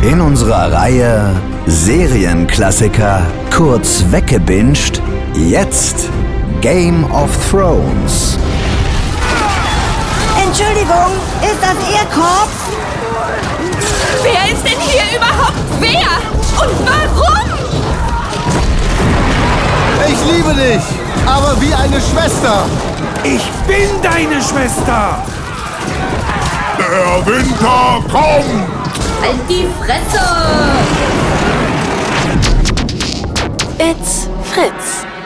In unserer Reihe Serienklassiker kurz weggebinged, jetzt Game of Thrones. Entschuldigung, ist das Ihr Kopf? Wer ist denn hier überhaupt wer? Und warum? Ich liebe dich, aber wie eine Schwester. Ich bin deine Schwester. Der Winter kommt! Halt die Fresse! It's Fritz.